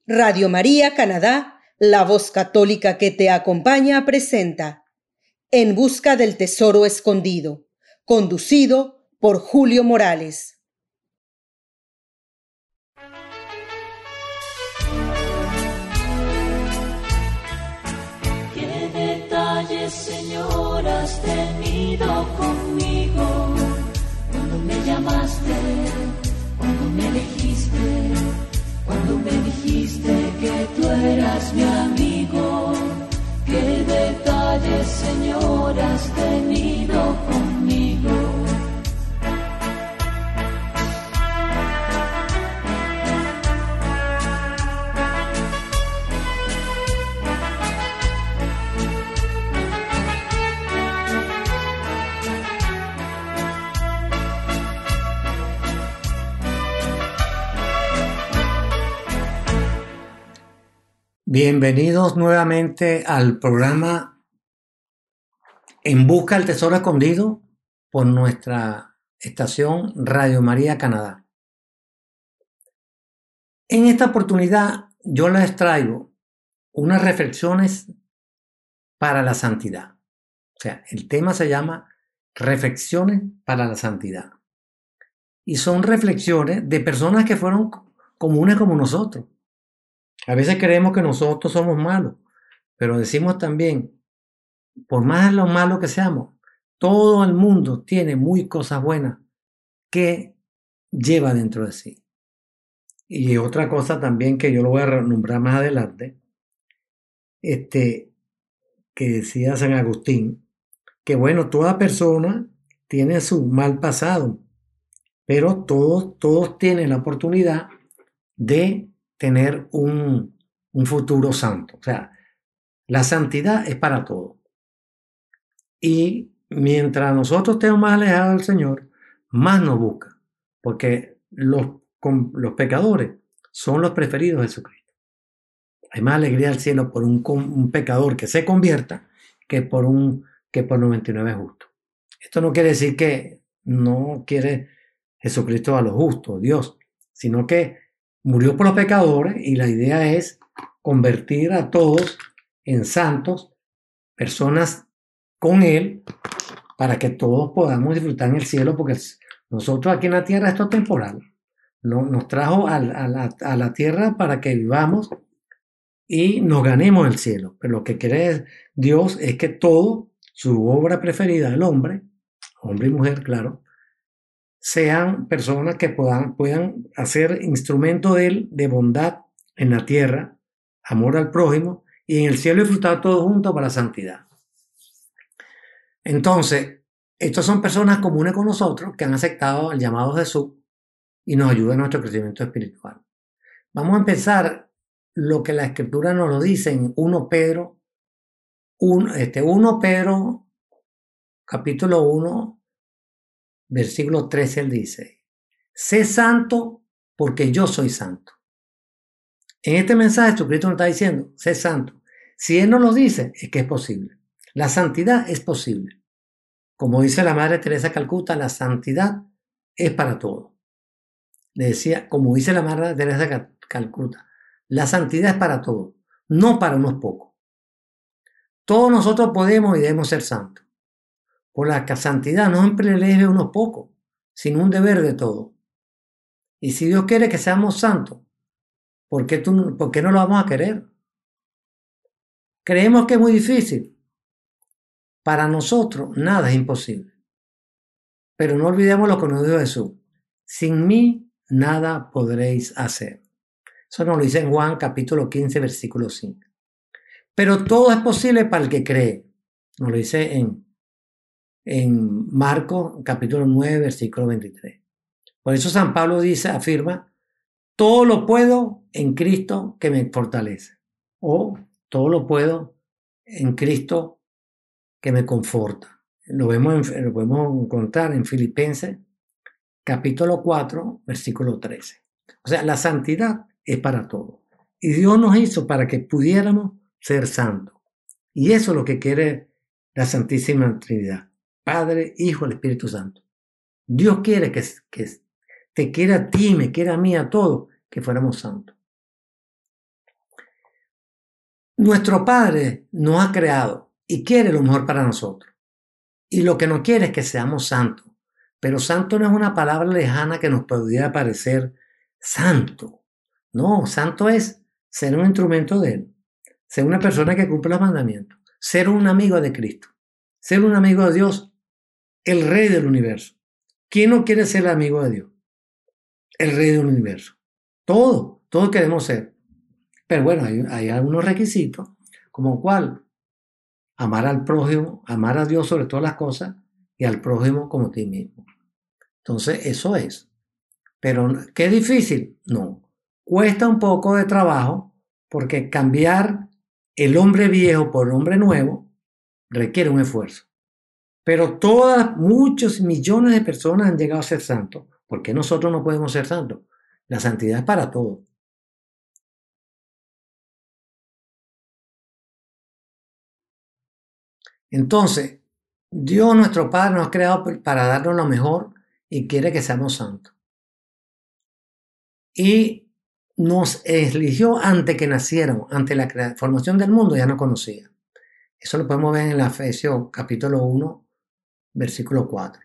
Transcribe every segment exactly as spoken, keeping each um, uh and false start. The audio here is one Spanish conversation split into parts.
Radio María Canadá, la voz católica que te acompaña, presenta En busca del tesoro escondido, conducido por Julio Morales. Qué detalles, Señor, has tenido conmigo, cuando me llamaste, cuando me elegiste, cuando me dijiste que tú eras mi amigo. Qué detalles, Señor, has tenido conmigo. Bienvenidos nuevamente al programa En Busca del Tesoro Escondido por nuestra estación Radio María Canadá. En esta oportunidad yo les traigo unas reflexiones para la santidad. O sea, el tema se llama Reflexiones para la Santidad. Y son reflexiones de personas que fueron comunes como nosotros. A veces creemos que nosotros somos malos, pero decimos también, por más lo malo que seamos, todo el mundo tiene muy cosas buenas que lleva dentro de sí. Y otra cosa también que yo lo voy a nombrar más adelante, este, que decía San Agustín, que bueno, toda persona tiene su mal pasado, pero todos, todos tienen la oportunidad de tener un, un futuro santo. O sea, la santidad es para todos. Y mientras nosotros estemos más alejados del Señor, más nos busca. Porque los, los pecadores son los preferidos de Jesucristo. Hay más alegría al cielo por un, un pecador que se convierta que por un que por noventa y nueve justos. Esto no quiere decir que no quiere Jesucristo a los justos, Dios, sino que murió por los pecadores y la idea es convertir a todos en santos, personas con Él, para que todos podamos disfrutar en el cielo, porque nosotros aquí en la tierra esto es temporal. No, nos trajo a, a, la, a la tierra para que vivamos y nos ganemos el cielo. Pero lo que quiere Dios es que todo, su obra preferida, el hombre, hombre y mujer, claro, sean personas que puedan, puedan hacer instrumento de él, de bondad en la tierra, amor al prójimo, y en el cielo disfrutar todos juntos para la santidad. Entonces, estos son personas comunes con nosotros que han aceptado el llamado de Jesús y nos ayudan en nuestro crecimiento espiritual. Vamos a empezar lo que la Escritura nos lo dice en primero Pedro, uno, este, primero Pedro, capítulo uno, versículo trece, él dice, sé santo porque yo soy santo. En este mensaje Jesucristo nos está diciendo, sé santo. Si Él nos lo dice, es que es posible. La santidad es posible. Como dice la Madre Teresa de Calcuta, la santidad es para todos. Le decía, como dice la Madre Teresa de Calcuta, la santidad es para todos, no para unos pocos. Todos nosotros podemos y debemos ser santos. Por la santidad no es un privilegio de unos pocos, sino un deber de todos. Y si Dios quiere que seamos santos, ¿por qué, tú, ¿por qué no lo vamos a querer? Creemos que es muy difícil. Para nosotros nada es imposible. Pero no olvidemos lo que nos dijo Jesús. Sin mí nada podréis hacer. Eso nos lo dice en Juan capítulo quince, versículo cinco. Pero todo es posible para el que cree. Nos lo dice en en Marcos capítulo nueve, versículo veintitrés. Por eso San Pablo dice, afirma, todo lo puedo en Cristo que me fortalece. O todo lo puedo en Cristo que me conforta. Lo, vemos en, lo podemos encontrar en Filipenses capítulo cuatro, versículo trece. O sea, la santidad es para todos. Y Dios nos hizo para que pudiéramos ser santos. Y eso es lo que quiere la Santísima Trinidad. Padre, Hijo, el Espíritu Santo. Dios quiere que, que te quiera a ti, me quiera a mí, a todos, que fuéramos santos. Nuestro Padre nos ha creado y quiere lo mejor para nosotros. Y lo que no quiere es que seamos santos. Pero santo no es una palabra lejana que nos pudiera parecer santo. No, santo es ser un instrumento de Él, ser una persona que cumple los mandamientos, ser un amigo de Cristo, ser un amigo de Dios, el Rey del universo. ¿Quién no quiere ser el amigo de Dios? El Rey del universo. Todos, todos queremos ser. Pero bueno, hay, hay algunos requisitos, como cuál, amar al prójimo, amar a Dios sobre todas las cosas y al prójimo como ti mismo. Entonces, eso es. Pero, ¿qué difícil? No. Cuesta un poco de trabajo porque cambiar el hombre viejo por el hombre nuevo requiere un esfuerzo. Pero todas, muchos millones de personas han llegado a ser santos. ¿Por qué nosotros no podemos ser santos? La santidad es para todos. Entonces, Dios nuestro Padre nos ha creado para darnos lo mejor y quiere que seamos santos. Y nos eligió antes que naciéramos, ante la formación del mundo ya nos conocía. Eso lo podemos ver en la Efesios capítulo uno, versículo cuatro.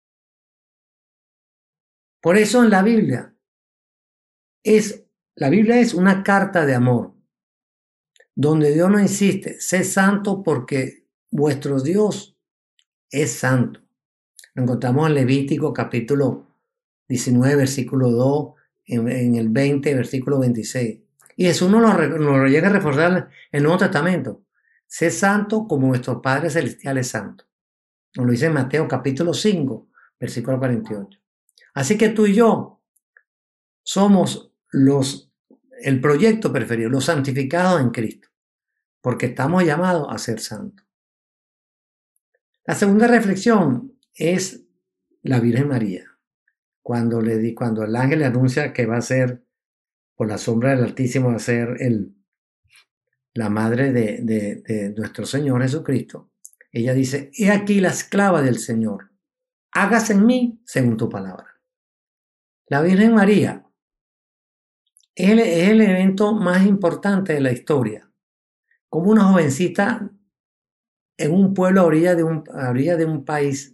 Por eso en la Biblia, es, la Biblia es una carta de amor, donde Dios nos insiste, sé santo porque vuestro Dios es santo. Lo encontramos en Levítico capítulo diecinueve, versículo dos, en, en el veinte, versículo veintiséis. Y eso uno nos lo, lo llega a reforzar en el Nuevo Testamento. Sé santo como vuestro Padre Celestial es santo. Nos lo dice en Mateo capítulo cinco, versículo cuarenta y ocho. Así que tú y yo somos los, el proyecto preferido, los santificados en Cristo, porque estamos llamados a ser santos. La segunda reflexión es la Virgen María. Cuando, le di, cuando el ángel le anuncia que va a ser, por la sombra del Altísimo, va a ser el, la madre de, de, de nuestro Señor Jesucristo, ella dice, he aquí la esclava del Señor, hágase en mí según tu palabra. La Virgen María es el, es el evento más importante de la historia. Como una jovencita en un pueblo a orilla de un, a orilla de un país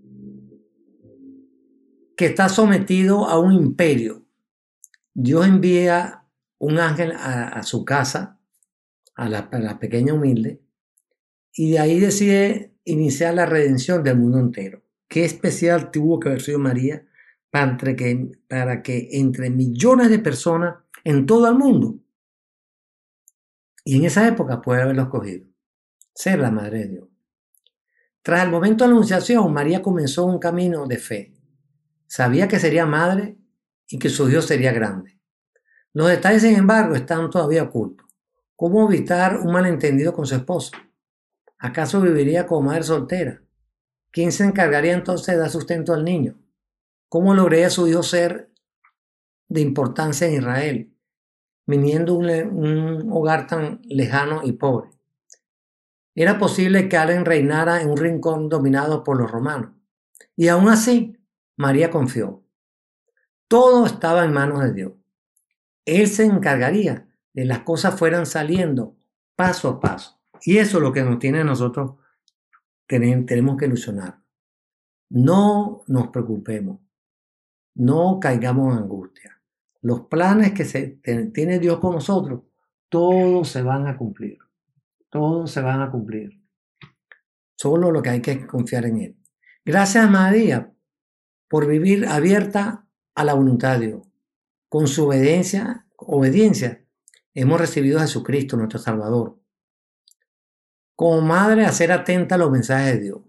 que está sometido a un imperio. Dios envía un ángel a, a su casa, a la, a la pequeña humilde, y de ahí decide iniciar la redención del mundo entero. ¿Qué especial tuvo que haber sido María para que, para que entre millones de personas en todo el mundo, y en esa época puede haberlo escogido, ser la Madre de Dios? Tras el momento de la anunciación, María comenzó un camino de fe. Sabía que sería madre y que su Dios sería grande. Los detalles, sin embargo, están todavía ocultos. ¿Cómo evitar un malentendido con su esposo? ¿Acaso viviría como madre soltera? ¿Quién se encargaría entonces de dar sustento al niño? ¿Cómo lograría su hijo ser de importancia en Israel, viniendo un, un hogar tan lejano y pobre? Era posible que alguien reinara en un rincón dominado por los romanos. Y aún así, María confió. Todo estaba en manos de Dios. Él se encargaría de las cosas fueran saliendo paso a paso. Y eso es lo que nos tiene a nosotros, tenemos que ilusionar. No nos preocupemos. No caigamos en angustia. Los planes que se, tiene Dios con nosotros, todos se van a cumplir. Todos se van a cumplir. Solo lo que hay que confiar en Él. Gracias a María por vivir abierta a la voluntad de Dios. Con su obediencia, obediencia hemos recibido a Jesucristo, nuestro Salvador. Como madre, a ser atenta a los mensajes de Dios.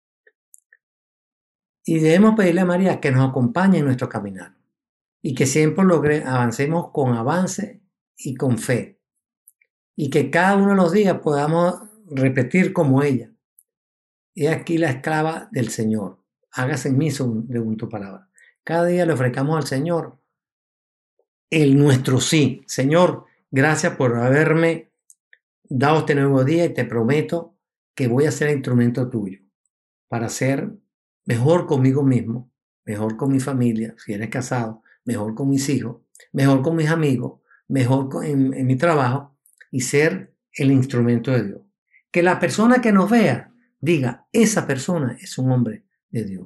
Y debemos pedirle a María que nos acompañe en nuestro caminar y que siempre logre, avancemos con avance y con fe. Y que cada uno de los días podamos repetir como ella. He aquí la esclava del Señor. Hágase en mí según tu palabra. Cada día le ofrezcamos al Señor el nuestro sí. Señor, gracias por haberme dado este nuevo día y te prometo que voy a ser instrumento tuyo para ser mejor conmigo mismo, mejor con mi familia, si eres casado, mejor con mis hijos, mejor con mis amigos, mejor con, en, en mi trabajo y ser el instrumento de Dios. Que la persona que nos vea diga, esa persona es un hombre de Dios.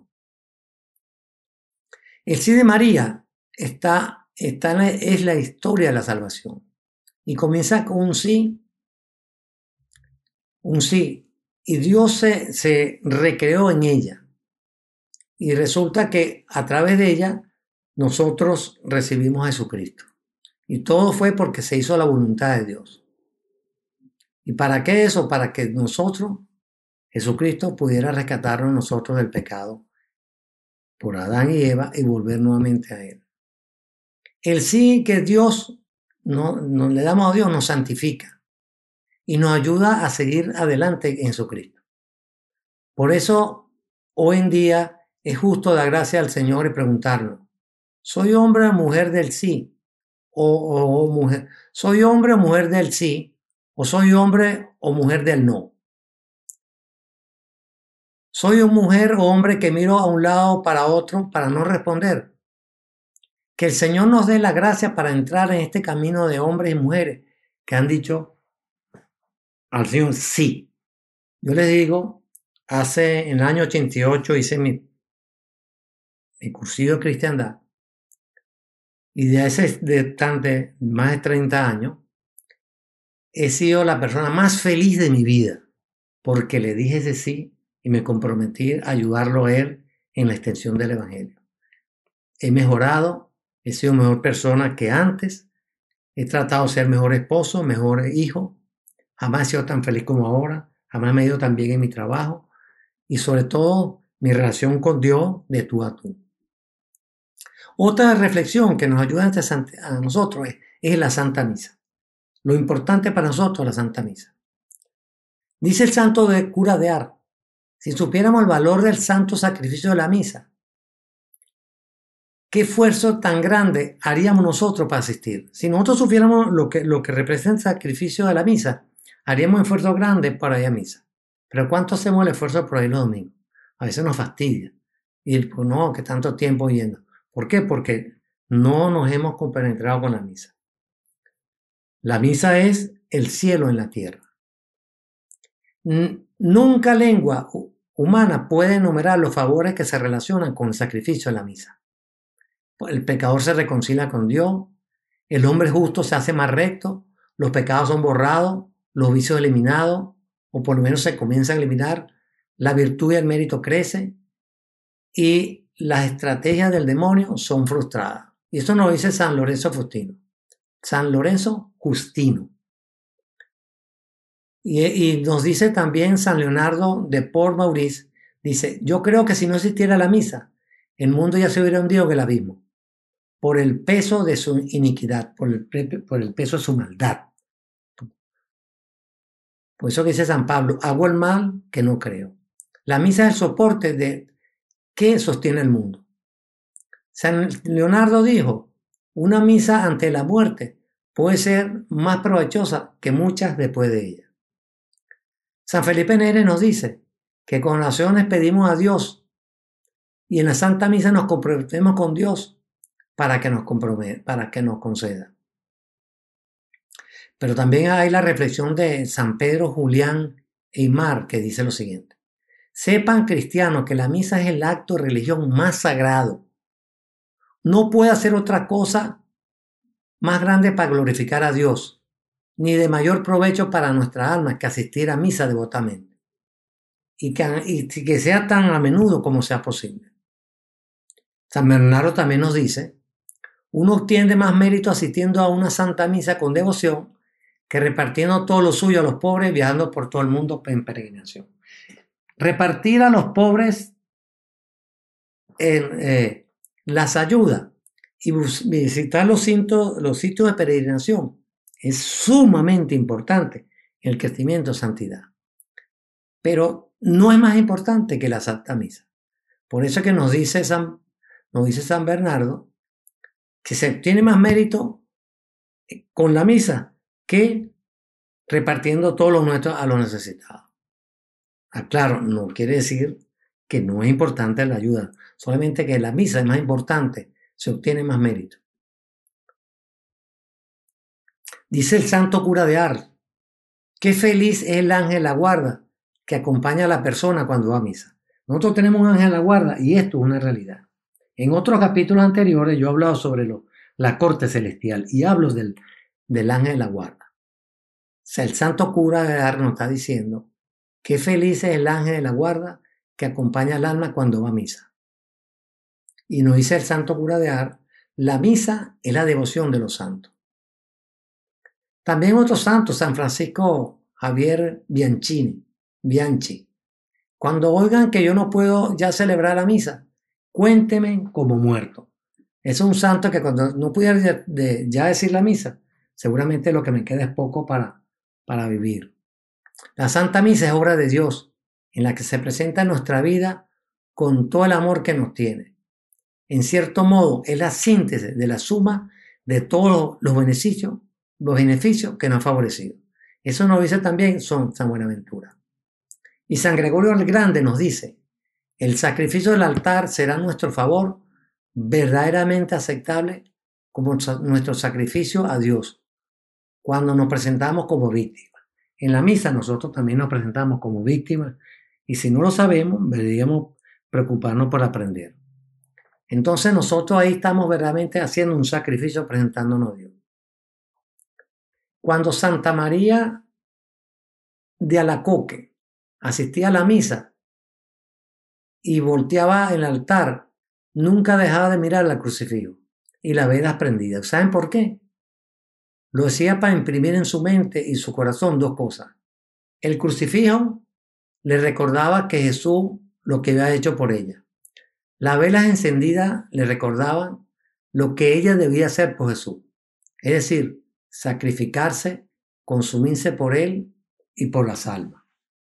El sí de María está, está en la, es la historia de la salvación. Y comienza con un sí, un sí. Y Dios se, se recreó en ella. Y resulta que a través de ella nosotros recibimos a Jesucristo. Y todo fue porque se hizo la voluntad de Dios. ¿Y para qué eso? Para que nosotros, Jesucristo, pudiera rescatarnos a nosotros del pecado por Adán y Eva y volver nuevamente a Él. El sí que Dios no, no le damos a Dios nos santifica y nos ayuda a seguir adelante en Jesucristo. Por eso, hoy en día es justo dar gracias al Señor y preguntarnos, ¿soy hombre o mujer del sí? O, o, o mujer, ¿soy hombre o mujer del sí? ¿O soy hombre o mujer del no? ¿Soy una mujer o hombre que miro a un lado para otro para no responder? Que el Señor nos dé la gracia para entrar en este camino de hombres y mujeres que han dicho al Señor sí. Yo les digo, hace en el año ochenta y ocho hice mi, mi cursillo de cristiandad y de ese de, de más de treinta años he sido la persona más feliz de mi vida porque le dije ese sí y me comprometí a ayudarlo a él en la extensión del Evangelio. He mejorado, he sido mejor persona que antes, he tratado de ser mejor esposo, mejor hijo, jamás he sido tan feliz como ahora, jamás me he ido tan bien en mi trabajo y sobre todo mi relación con Dios de tú a tú. Otra reflexión que nos ayuda a nosotros es, es la Santa Misa. Lo importante para nosotros es la Santa Misa. Dice el santo de cura de Ars, si supiéramos el valor del santo sacrificio de la misa, ¿qué esfuerzo tan grande haríamos nosotros para asistir? Si nosotros supiéramos lo que, lo que representa el sacrificio de la misa, haríamos un esfuerzo grande para ir a misa. Pero ¿cuánto hacemos el esfuerzo por ir los domingos? A veces nos fastidia. Y el, pues no, que tanto tiempo yendo. ¿Por qué? Porque no nos hemos compenetrado con la misa. La misa es el cielo en la tierra. Nunca lengua humana puede enumerar los favores que se relacionan con el sacrificio de la misa. El pecador se reconcilia con Dios, el hombre justo se hace más recto, los pecados son borrados, los vicios eliminados, o por lo menos se comienzan a eliminar, la virtud y el mérito crecen y las estrategias del demonio son frustradas. Y esto nos dice San Lorenzo Justino. San Lorenzo Justino. Y, y nos dice también San Leonardo de Port Maurice, dice, yo creo que si no existiera la misa, el mundo ya se hubiera hundido en el abismo, por el peso de su iniquidad, por el, por el peso de su maldad. Por eso que dice San Pablo, hago el mal que no creo. La misa es el soporte de que sostiene el mundo. San Leonardo dijo, una misa ante la muerte puede ser más provechosa que muchas después de ella. San Felipe Neri nos dice que con oraciones pedimos a Dios y en la Santa Misa nos comprometemos con Dios para que nos comprometa, para que nos conceda. Pero también hay la reflexión de San Pedro Julián Eymar que dice lo siguiente. Sepan cristianos que la misa es el acto de religión más sagrado. No puede hacer otra cosa más grande para glorificar a Dios, ni de mayor provecho para nuestra alma que asistir a misa devotamente. Y que, y que sea tan a menudo como sea posible. San Bernardo también nos dice, uno obtiene más mérito asistiendo a una santa misa con devoción que repartiendo todo lo suyo a los pobres viajando por todo el mundo en peregrinación. Repartir a los pobres en, eh, las ayudas y visitar los sitios, los sitios de peregrinación es sumamente importante en el crecimiento de santidad. Pero no es más importante que la Santa Misa. Por eso que nos dice San, nos dice San Bernardo que se obtiene más mérito con la misa que repartiendo todo lo nuestro a los necesitados. Ah, claro, no quiere decir que no es importante la ayuda, solamente que la misa es más importante, se obtiene más mérito. Dice el santo cura de Ars Qué feliz es el ángel de la guarda que acompaña a la persona cuando va a misa. Nosotros tenemos un ángel de la guarda y esto es una realidad. En otros capítulos anteriores yo he hablado sobre lo, la corte celestial y hablo del, del ángel de la guarda. O sea, el santo cura de Ars nos está diciendo qué feliz es el ángel de la guarda que acompaña al alma cuando va a misa. Y nos dice el santo cura de Ars, la misa es la devoción de los santos. También otro santo, San Francisco Javier Bianchini, Bianchi. Cuando oigan que yo no puedo ya celebrar la misa, cuéntenme como muerto. Es un santo que cuando no pudiera de, de, ya decir la misa, seguramente lo que me queda es poco para, para vivir. La Santa Misa es obra de Dios, en la que se presenta nuestra vida con todo el amor que nos tiene. En cierto modo, es la síntesis de la suma de todos los beneficios, los beneficios que nos ha favorecido. Eso nos dice también San Buenaventura. Y San Gregorio el Grande nos dice, el sacrificio del altar será nuestro favor verdaderamente aceptable como nuestro sacrificio a Dios cuando nos presentamos como víctimas. En la misa nosotros también nos presentamos como víctimas y si no lo sabemos deberíamos preocuparnos por aprender. Entonces nosotros ahí estamos verdaderamente haciendo un sacrificio presentándonos a Dios. Cuando Santa María de Alacoque asistía a la misa y volteaba el altar, nunca dejaba de mirar al crucifijo y las velas prendidas. ¿Saben por qué? Lo hacía para imprimir en su mente y su corazón dos cosas. El crucifijo le recordaba que Jesús lo que había hecho por ella. Las velas encendidas le recordaban lo que ella debía hacer por Jesús. Es decir, sacrificarse, consumirse por Él y por las almas.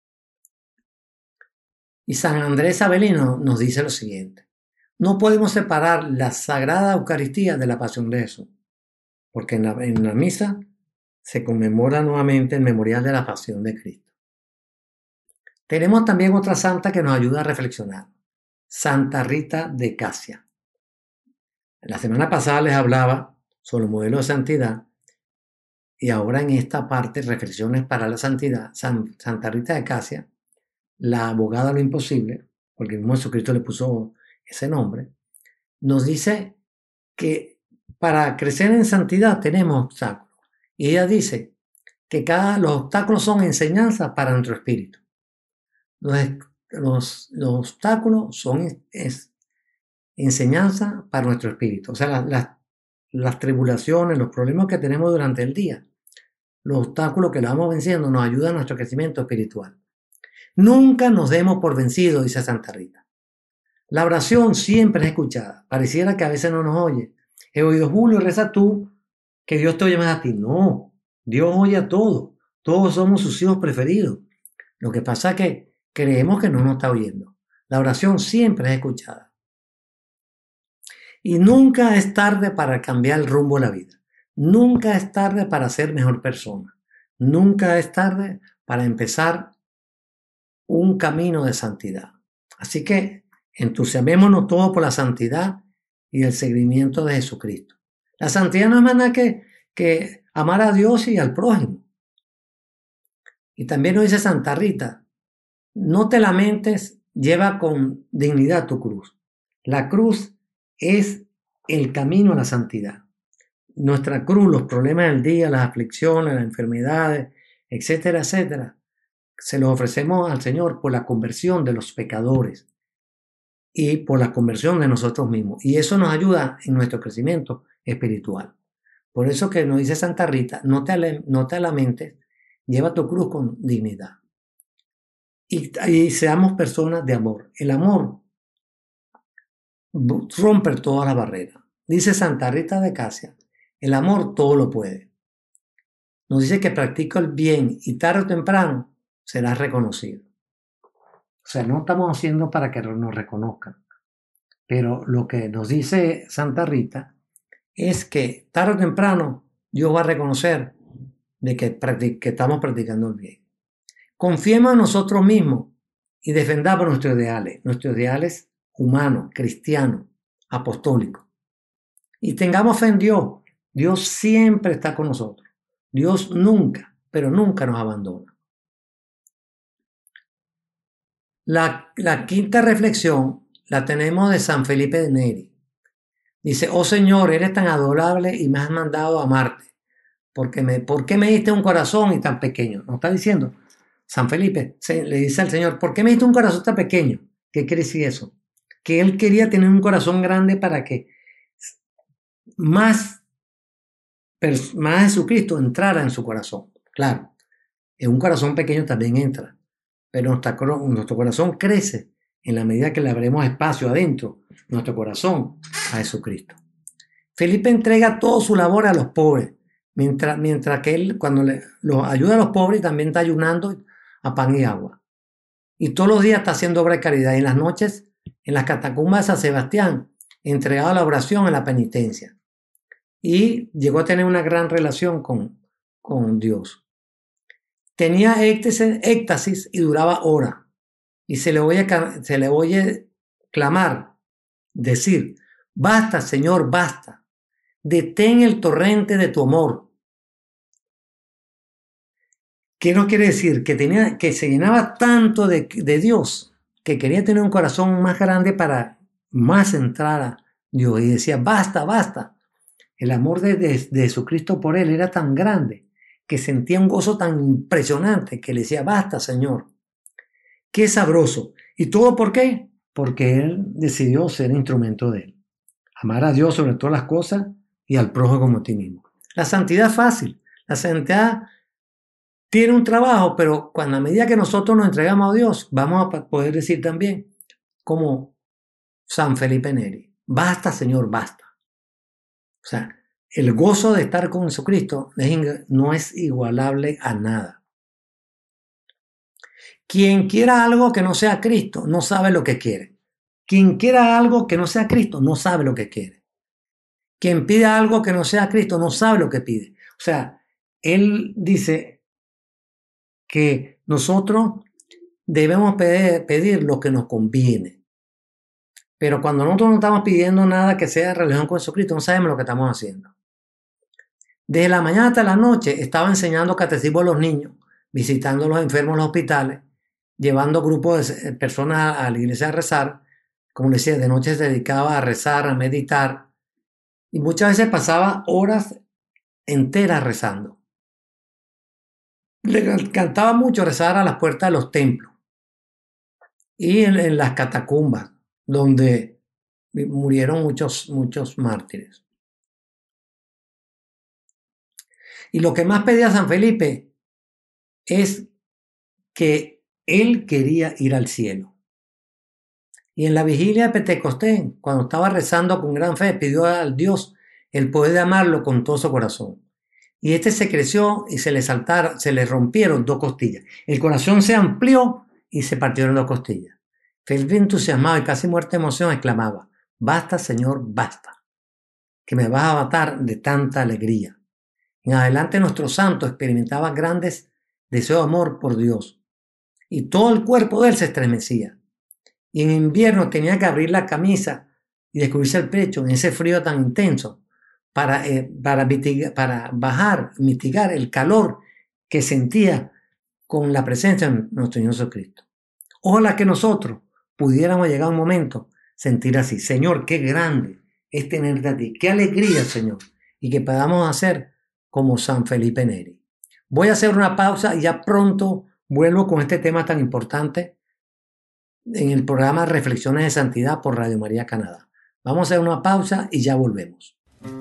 Y San Andrés Avelino nos dice lo siguiente. No podemos separar la Sagrada Eucaristía de la Pasión de Jesús, porque en la, en la misa se conmemora nuevamente el memorial de la Pasión de Cristo. Tenemos también otra santa que nos ayuda a reflexionar, Santa Rita de Casia. La semana pasada les hablaba sobre el modelo de santidad y ahora en esta parte, reflexiones para la santidad, San, Santa Rita de Casia, la abogada de lo imposible, porque el mismo Jesucristo le puso ese nombre, nos dice que para crecer en santidad tenemos obstáculos. Y ella dice que cada, los obstáculos son enseñanzas para nuestro espíritu. Los, los, los obstáculos son es, enseñanza para nuestro espíritu. O sea, la, la, las tribulaciones, los problemas que tenemos durante el día, los obstáculos que le vamos venciendo nos ayudan a nuestro crecimiento espiritual. Nunca nos demos por vencidos, dice Santa Rita. La oración siempre es escuchada. Pareciera que a veces no nos oye. He oído, Julio, reza tú, que Dios te oye más a ti. No, Dios oye a todos. Todos somos sus hijos preferidos. Lo que pasa es que creemos que no nos está oyendo. La oración siempre es escuchada. Y nunca es tarde para cambiar el rumbo de la vida. Nunca es tarde para ser mejor persona. Nunca es tarde para empezar un camino de santidad. Así que entusiasmémonos todos por la santidad y el seguimiento de Jesucristo. La santidad no es más nada que, que amar a Dios y al prójimo. Y también nos dice Santa Rita, no te lamentes, lleva con dignidad tu cruz. La cruz es el camino a la santidad. Nuestra cruz, los problemas del día, las aflicciones, las enfermedades, etcétera, etcétera, se los ofrecemos al Señor por la conversión de los pecadores y por la conversión de nosotros mismos. Y eso nos ayuda en nuestro crecimiento espiritual. Por eso que nos dice Santa Rita, no te, no te lamentes, lleva tu cruz con dignidad. Y, y seamos personas de amor. El amor rompe todas las barreras. Dice Santa Rita de Casia, el amor todo lo puede. Nos dice que practica el bien y tarde o temprano serás reconocido. O sea, no estamos haciendo para que nos reconozcan. Pero lo que nos dice Santa Rita es que tarde o temprano Dios va a reconocer de que, que estamos practicando el bien. Confiemos en nosotros mismos y defendamos nuestros ideales, nuestros ideales humanos, cristianos, apostólicos. Y tengamos fe en Dios. Dios siempre está con nosotros. Dios nunca, pero nunca nos abandona. La, la quinta reflexión la tenemos de San Felipe de Neri. Dice: oh Señor, eres tan adorable y me has mandado a amarte. Porque me, ¿Por qué me diste un corazón y tan pequeño? Nos está diciendo San Felipe, se, le dice al Señor: ¿por qué me diste un corazón tan pequeño? ¿Qué quiere decir eso? Que él quería tener un corazón grande para que más, más Jesucristo entrara en su corazón. Claro, en un corazón pequeño también entra, pero nuestro, nuestro corazón crece en la medida que le abremos espacio adentro, nuestro corazón, a Jesucristo. Felipe entrega toda su labor a los pobres, mientras, mientras que él, cuando le, los ayuda a los pobres, también está ayunando a pan y agua. Y todos los días está haciendo obra de caridad. Y en las noches, en las catacumbas de San Sebastián, entregaba la oración a la penitencia. Y llegó a tener una gran relación con, con Dios. Tenía éxtasis, éxtasis y duraba horas. Y se le oye, se le oye clamar, decir: basta, Señor, basta. Detén el torrente de tu amor. ¿Qué nos quiere decir? Que, tenía, que se llenaba tanto de, de Dios que quería tener un corazón más grande para más entrar a Dios. Y decía: basta, basta. El amor de, de, de Jesucristo por él era tan grande que sentía un gozo tan impresionante que le decía: basta, Señor. Qué sabroso. ¿Y todo por qué? Porque él decidió ser instrumento de él. Amar a Dios sobre todas las cosas y al prójimo como a ti mismo. La santidad es fácil. La santidad tiene un trabajo, pero cuando a medida que nosotros nos entregamos a Dios, vamos a poder decir también, como San Felipe Neri: basta, Señor, basta. O sea, el gozo de estar con Jesucristo no es igualable a nada. Quien quiera algo que no sea Cristo, no sabe lo que quiere. Quien quiera algo que no sea Cristo, no sabe lo que quiere. Quien pida algo que no sea Cristo, no sabe lo que pide. O sea, él dice que nosotros debemos pedir, pedir lo que nos conviene. Pero cuando nosotros no estamos pidiendo nada que sea relación con Jesucristo, no sabemos lo que estamos haciendo. Desde la mañana hasta la noche estaba enseñando catecismo a los niños, visitando a los enfermos en los hospitales, llevando grupos de personas a la iglesia a rezar. Como les decía, de noche se dedicaba a rezar, a meditar, y muchas veces pasaba horas enteras rezando. Le encantaba mucho rezar a las puertas de los templos y en, en las catacumbas, donde murieron muchos, muchos mártires. Y lo que más pedía San Felipe es que él quería ir al cielo. Y en la vigilia de Pentecostés, cuando estaba rezando con gran fe, pidió al Dios el poder de amarlo con todo su corazón. Y este se creció y se le saltaron, se le rompieron dos costillas. El corazón se amplió y se partieron dos costillas. Felipe, entusiasmado y casi muerto de emoción, exclamaba: basta, Señor, basta, que me vas a matar de tanta alegría. En adelante nuestro santo experimentaba grandes deseos de amor por Dios. Y todo el cuerpo de él se estremecía. Y en invierno tenía que abrir la camisa y descubrirse el pecho en ese frío tan intenso para, eh, para, mitigar, para bajar, mitigar el calor que sentía con la presencia de nuestro Señor Jesucristo. Ojalá que nosotros pudiéramos llegar a un momento sentir así: Señor, qué grande es tenerte a ti, qué alegría, Señor, y que podamos hacer como San Felipe Neri. Voy a hacer una pausa y ya pronto vuelvo con este tema tan importante en el programa Reflexiones de Santidad por Radio María Canadá. Vamos a hacer una pausa y ya volvemos.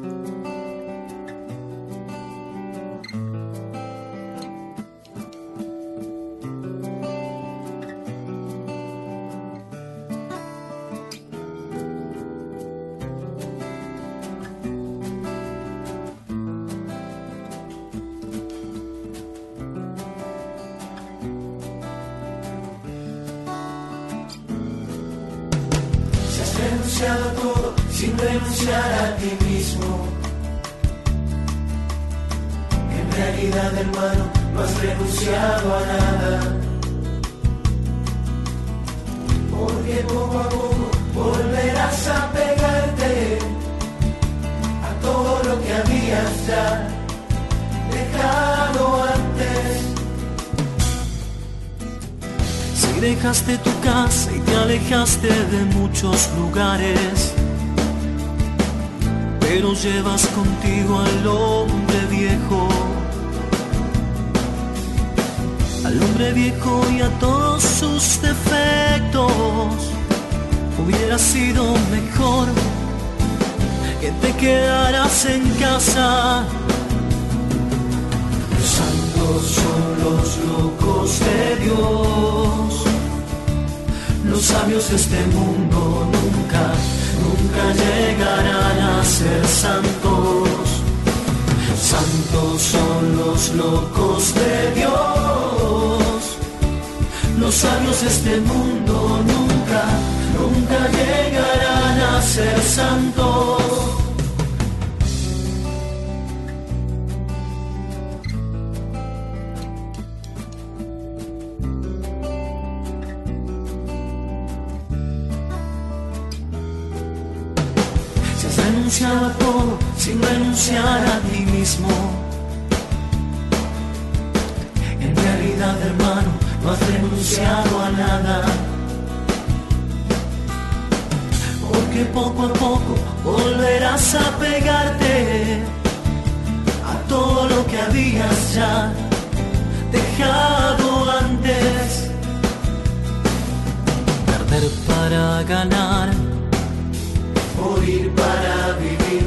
Todo sin renunciar a ti mismo. En realidad, hermano, no has renunciado a nada, porque poco a poco volverás a pegarte a todo lo que habías ya dejado antes. dejaste tu casa y te alejaste de muchos lugares, pero llevas contigo al hombre viejo, al hombre viejo y a todos sus defectos. Hubiera sido mejor que te quedaras en casa. Los santos son los locos de Dios, los sabios de este mundo nunca, nunca llegarán a ser santos. Santos son los locos de Dios, los sabios de este mundo nunca, nunca llegarán a ser santos. Renunciado a todo sin renunciar a ti mismo. En realidad, hermano, no has renunciado a nada, porque poco a poco volverás a pegarte a todo lo que habías ya dejado antes. Perder para ganar, morir para vivir,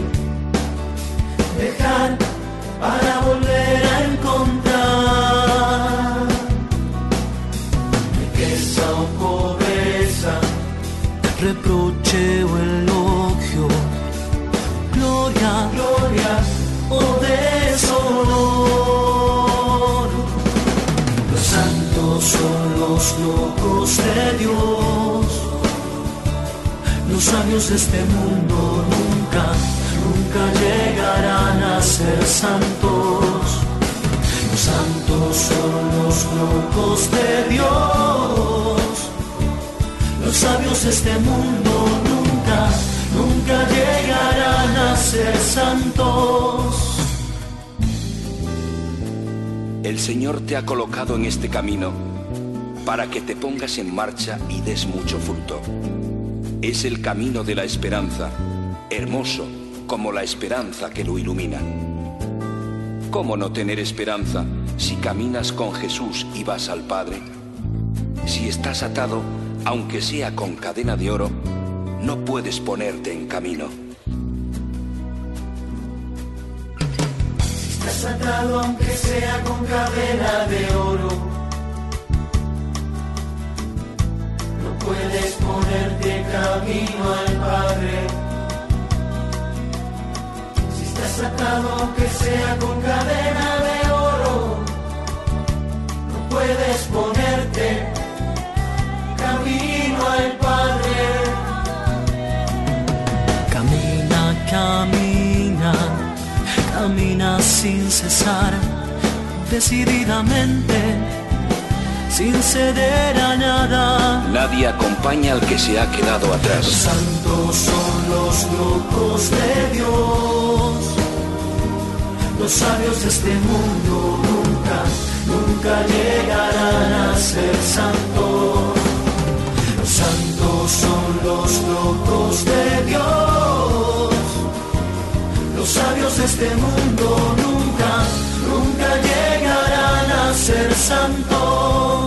dejar para volver a encontrar. Riqueza o pobreza, reproche o elogio, gloria, gloria o deshonor. Los santos son los locos de Dios, los sabios de este mundo nunca, nunca llegarán a ser santos. Los santos son los locos de Dios, los sabios de este mundo nunca, nunca llegarán a ser santos. El Señor te ha colocado en este camino para que te pongas en marcha y des mucho fruto. Es el camino de la esperanza, hermoso como la esperanza que lo ilumina. ¿Cómo no tener esperanza si caminas con Jesús y vas al Padre? Si estás atado, aunque sea con cadena de oro, no puedes ponerte en camino. Si estás atado, aunque sea con cadena de oro, puedes ponerte camino al Padre. Si estás atado, aunque sea con cadena de oro, no puedes ponerte camino al Padre. Camina, camina, camina sin cesar, decididamente, sin ceder a nada. Nadie acompaña al que se ha quedado atrás. Los santos son los locos de Dios, los sabios de este mundo nunca, nunca llegarán a ser santos. Los santos son los locos de Dios, los sabios de este mundo nunca, nunca llegarán a ser santos.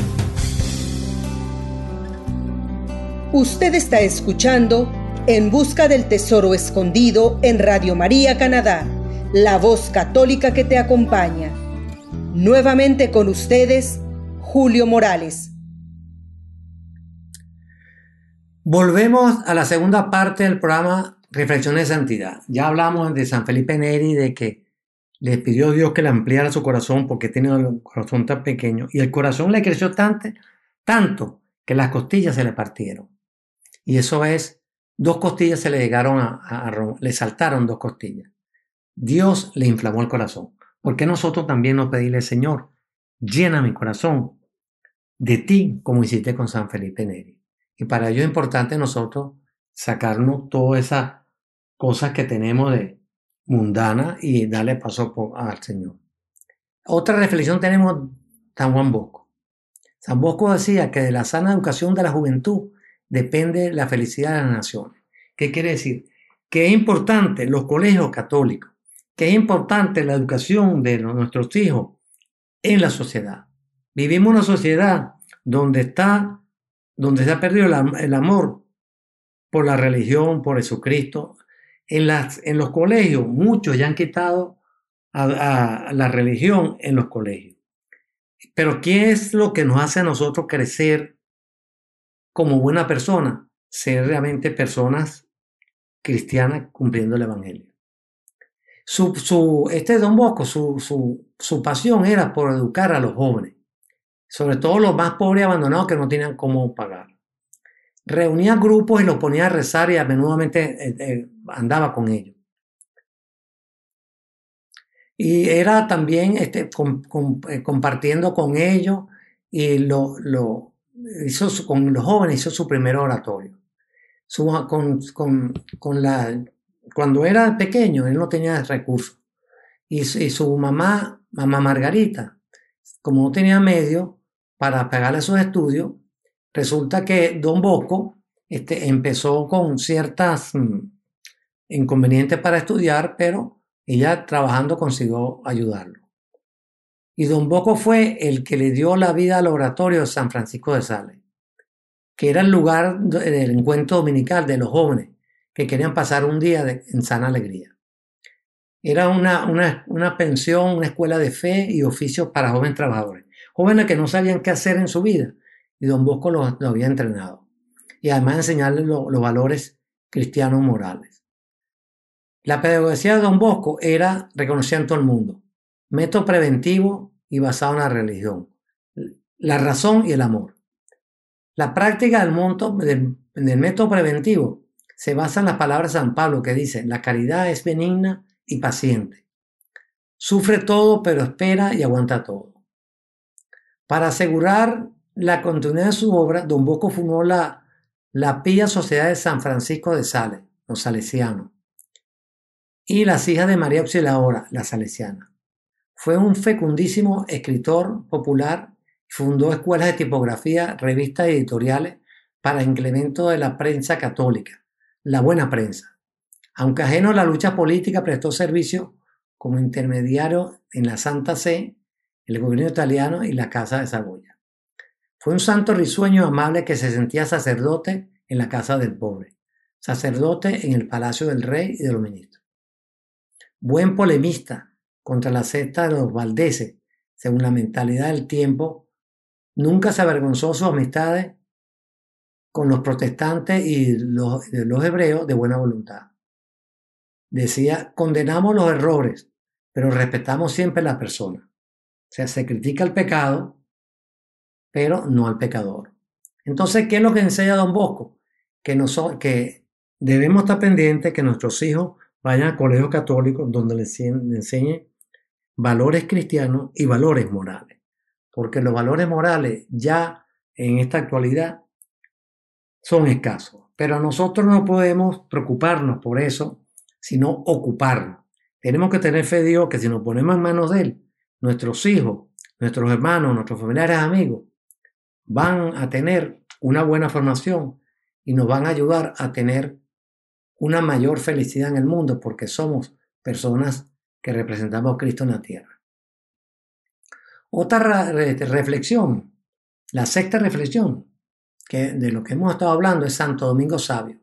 Usted está escuchando En Busca del Tesoro Escondido en Radio María Canadá, la voz católica que te acompaña. Nuevamente con ustedes, Julio Morales. Volvemos a la segunda parte del programa Reflexiones de Santidad. Ya hablamos de San Felipe Neri, de que le pidió a Dios que le ampliara su corazón porque tenía un corazón tan pequeño. Y el corazón le creció tanto, tanto que las costillas se le partieron. Y eso es, dos costillas se le llegaron a, a, a le saltaron dos costillas. Dios le inflamó el corazón. ¿Por qué nosotros también no pedirle, Señor, llena mi corazón de ti como hiciste con San Felipe Neri? Y para ello es importante nosotros sacarnos todas esas cosas que tenemos de mundana y darle paso al Señor. Otra reflexión tenemos San Juan Bosco. San Bosco decía que de la sana educación de la juventud depende la felicidad de las naciones. ¿Qué quiere decir? Que es importante los colegios católicos, que es importante la educación de nuestros hijos en la sociedad. Vivimos una sociedad donde está, donde se ha perdido el, el amor por la religión, por Jesucristo. En, las, en los colegios, muchos ya han quitado a, a la religión en los colegios. Pero ¿qué es lo que nos hace a nosotros crecer como buena persona? Ser realmente personas cristianas cumpliendo el evangelio. Su, su, este Don Bosco, su, su, su pasión era por educar a los jóvenes, sobre todo los más pobres y abandonados que no tenían cómo pagar. Reunía grupos y los ponía a rezar y a menudo eh, eh, andaba con ellos. Y era también este, com, com, eh, compartiendo con ellos y lo, lo hizo su, con los jóvenes hizo su primer oratorio. Su, con, con, con la, cuando era pequeño él no tenía recursos y, y su mamá, mamá Margarita, como no tenía medios para pagarle sus estudios, resulta que Don Bosco este, empezó con ciertas mm, inconvenientes para estudiar, pero ella trabajando consiguió ayudarlo. Y Don Bosco fue el que le dio la vida al oratorio de San Francisco de Sales, que era el lugar del encuentro dominical de los jóvenes que querían pasar un día de, en sana alegría. Era una, una, una pensión, una escuela de fe y oficios para jóvenes trabajadores, jóvenes que no sabían qué hacer en su vida, y Don Bosco los, los había entrenado. Y además enseñarles lo, los valores cristianos morales. La pedagogía de Don Bosco era reconocida en todo el mundo, método preventivo y basado en la religión, la razón y el amor. La práctica del, monto, del, del método preventivo se basa en las palabras de San Pablo que dice: la caridad es benigna y paciente, sufre todo pero espera y aguanta todo. Para asegurar la continuidad de su obra, Don Bosco fundó la, la Pía Sociedad de San Francisco de Sales, los salesianos, y las hijas de María Auxiliadora, la salesiana. Fue un fecundísimo escritor popular, fundó escuelas de tipografía, revistas y editoriales para incremento de la prensa católica, la buena prensa. Aunque ajeno a la lucha política, prestó servicio como intermediario en la Santa Sé, el gobierno italiano y la Casa de Saboya. Fue un santo risueño amable que se sentía sacerdote en la casa del pobre, sacerdote en el palacio del rey y de los ministros. Buen polemista contra la secta de los valdeses, según la mentalidad del tiempo, nunca se avergonzó de sus amistades con los protestantes y los, los hebreos de buena voluntad. Decía: condenamos los errores, pero respetamos siempre a la persona. O sea, se critica el pecado, pero no al pecador. Entonces, ¿qué es lo que enseña Don Bosco? Que, nos, que debemos estar pendientes que nuestros hijos vayan a colegios católicos donde les enseñen valores cristianos y valores morales. Porque los valores morales ya en esta actualidad son escasos. Pero nosotros no podemos preocuparnos por eso, sino ocuparnos. Tenemos que tener fe en Dios que si nos ponemos en manos de Él, nuestros hijos, nuestros hermanos, nuestros familiares, amigos, van a tener una buena formación y nos van a ayudar a tener una mayor felicidad en el mundo porque somos personas que representamos a Cristo en la tierra. Otra re reflexión, la sexta reflexión que de lo que hemos estado hablando es Santo Domingo Sabio.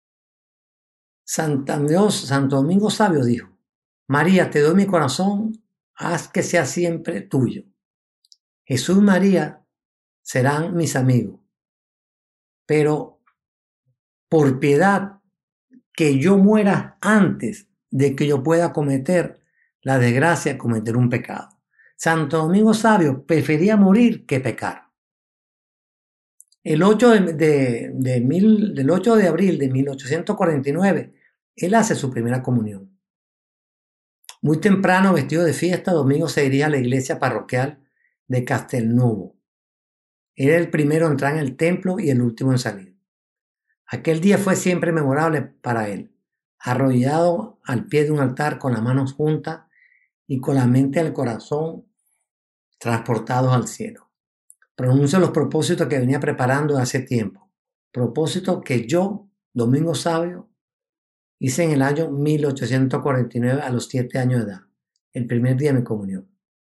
Santa Dios, Santo Domingo Sabio dijo: María, te doy mi corazón, haz que sea siempre tuyo. Jesús y María serán mis amigos, pero por piedad que yo muera antes de que yo pueda cometer la desgracia de cometer un pecado. Santo Domingo Sabio prefería morir que pecar. El ocho de, de, de mil, del ocho de abril de mil ochocientos cuarenta y nueve, él hace su primera comunión. Muy temprano, vestido de fiesta, Domingo se dirige a la iglesia parroquial de Castelnuovo. Era el primero en entrar en el templo y el último en salir. Aquel día fue siempre memorable para él, arrodillado al pie de un altar con las manos juntas y con la mente y el corazón transportados al cielo. pronuncio los propósitos que venía preparando hace tiempo. Propósitos que yo, Domingo Sabio, hice en el año mil ochocientos cuarenta y nueve a los siete años de edad, el primer día de mi comunión.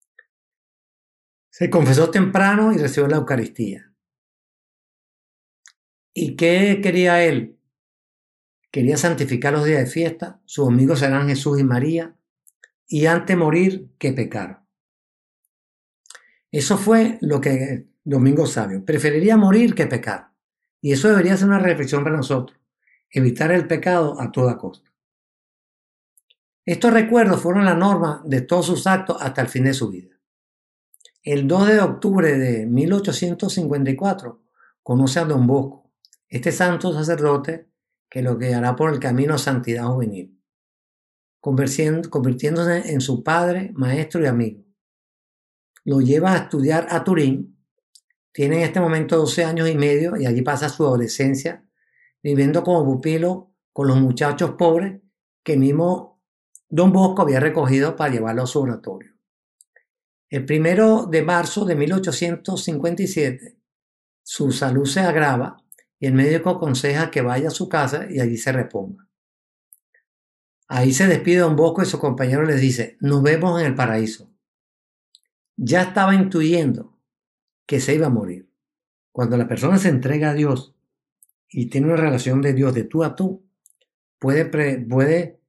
Se confesó temprano y recibió la Eucaristía. ¿Y qué quería él? Quería santificar los días de fiesta, sus amigos serán Jesús y María, y antes morir que pecar. Eso fue lo que Domingo Sabio, preferiría morir que pecar. Y eso debería ser una reflexión para nosotros, evitar el pecado a toda costa. Estos recuerdos fueron la norma de todos sus actos hasta el fin de su vida. El dos de octubre de mil ochocientos cincuenta y cuatro conoce a Don Bosco, este santo sacerdote que lo guiará por el camino a santidad juvenil, convirtiéndose en su padre, maestro y amigo. Lo lleva a estudiar a Turín, tiene en este momento doce años y medio y allí pasa su adolescencia, viviendo como pupilo con los muchachos pobres que mismo Don Bosco había recogido para llevarlo a su oratorio. El primero de marzo de mil ochocientos cincuenta y siete, su salud se agrava y el médico aconseja que vaya a su casa y allí se reponga. Ahí se despide Don Bosco y su compañero les dice: nos vemos en el paraíso. Ya estaba intuyendo que se iba a morir. Cuando la persona se entrega a Dios y tiene una relación de Dios de tú a tú, puede, pre, puede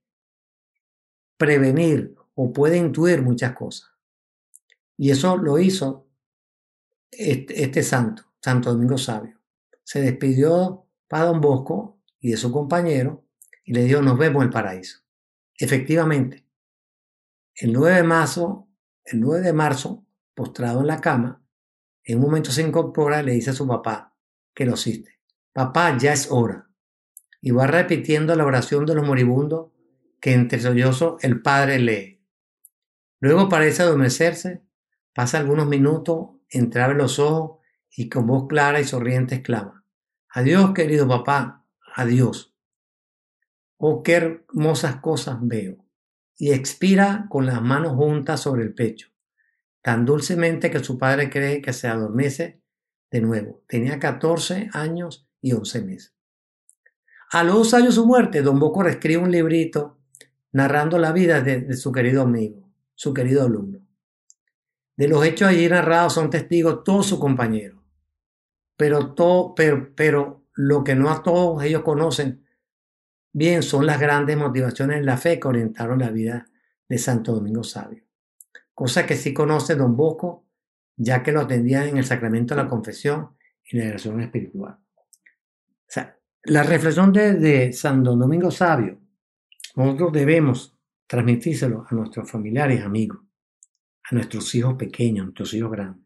prevenir o puede intuir muchas cosas. Y eso lo hizo este, este santo, Santo Domingo Sabio. Se despidió para Don Bosco y de su compañero y le dijo: nos vemos en el paraíso. Efectivamente, el nueve de marzo, el nueve de marzo, postrado en la cama, en un momento se incorpora y le dice a su papá que lo asiste: papá, ya es hora. Y va repitiendo la oración de los moribundos que entre sollozos el padre lee. Luego parece adormecerse, pasa algunos minutos, entreabre los ojos y con voz clara y sonriente exclama: adiós, querido papá, adiós. Oh, qué hermosas cosas veo. Y expira con las manos juntas sobre el pecho, tan dulcemente que su padre cree que se adormece de nuevo. Tenía catorce años y once meses. A los dos años de su muerte, Don Bosco escribe un librito narrando la vida de, de su querido amigo, su querido alumno. De los hechos allí narrados son testigos todos sus compañeros. Pero, todo, pero, pero lo que no a todos ellos conocen bien son las grandes motivaciones en la fe que orientaron la vida de Santo Domingo Sabio. Cosa que sí conoce Don Bosco, ya que lo atendía en el sacramento de la confesión y la dirección espiritual. O sea, la reflexión de, de Santo Domingo Sabio, nosotros debemos transmitírselo a nuestros familiares, amigos, a nuestros hijos pequeños, a nuestros hijos grandes.